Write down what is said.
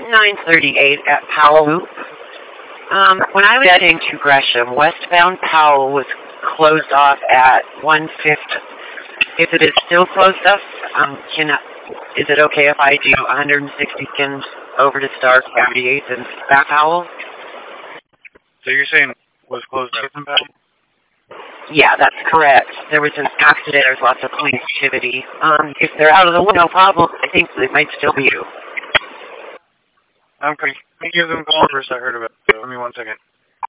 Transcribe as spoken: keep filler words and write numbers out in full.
nine thirty-eight at Powell Loop. Um, when I was heading to Gresham, westbound Powell was closed off at one fifty. If it is still closed up, um, can I, is it okay if I do one hundred sixty seconds over to Star seventy-eighth and back Powell? So you're saying it was closed up in Powell? Yeah, that's correct. There was an accident. There's lots of police activity. Um, if they're out of the way, no problem. I think it might still be you. Okay. Let me give them a call first. I heard about it. Give me one second.